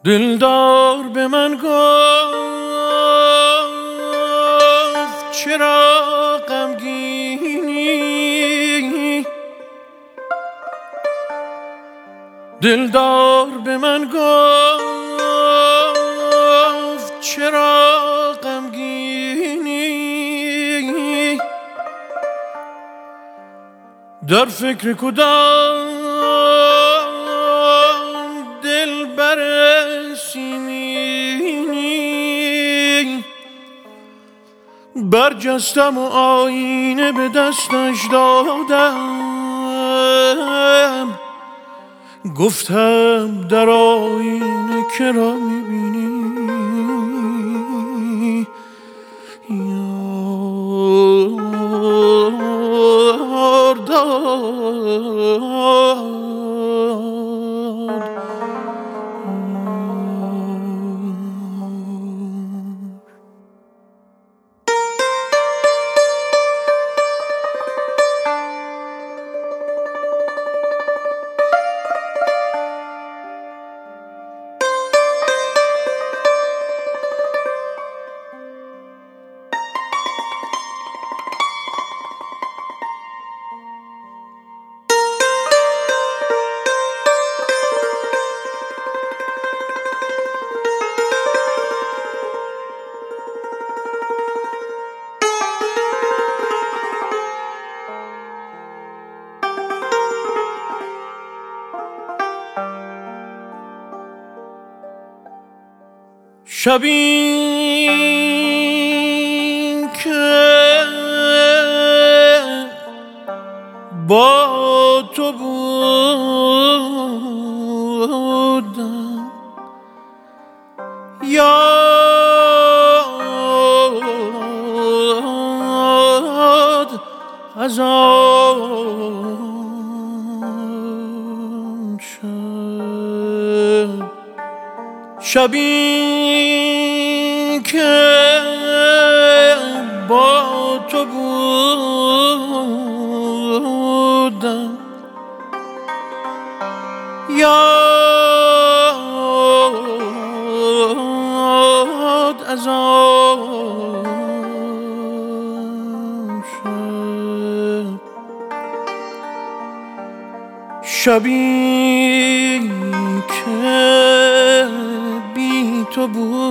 دلدار به من گفت چرا غمگینی، دلدار به من گفت چرا غمگینی، در فکر کدام دلبر سیمینی، برجستم و آینه به دستش دادم، گفتم در آینه که را میبینی، یار داد شبی که با تو بودم، یاد از آن شب، شبی که با تو بودم، یاد از آن شب، شبی که بی تو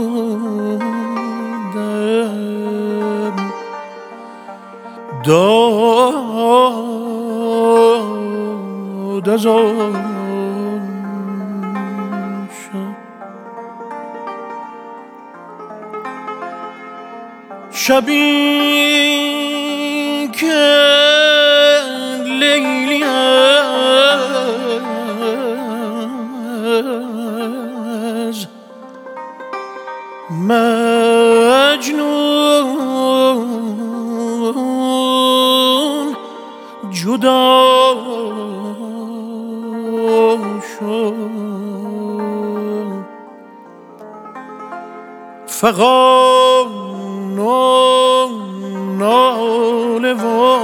بودم، داد از آن شب، شبی که لیلی از مجنون جدا شد، فغان ناله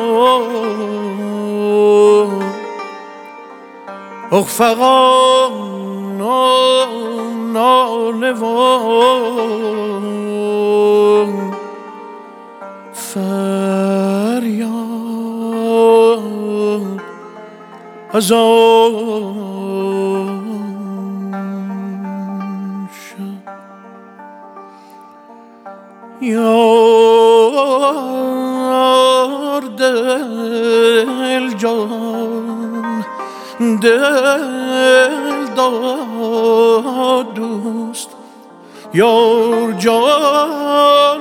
و فغان ناله و فریاد از آن شب، یار دل جان دل داد دوست، یار جان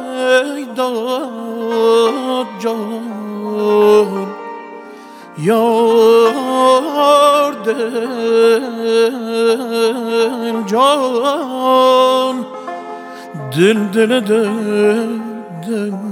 داد جان، یار دل جان دل دل دل دل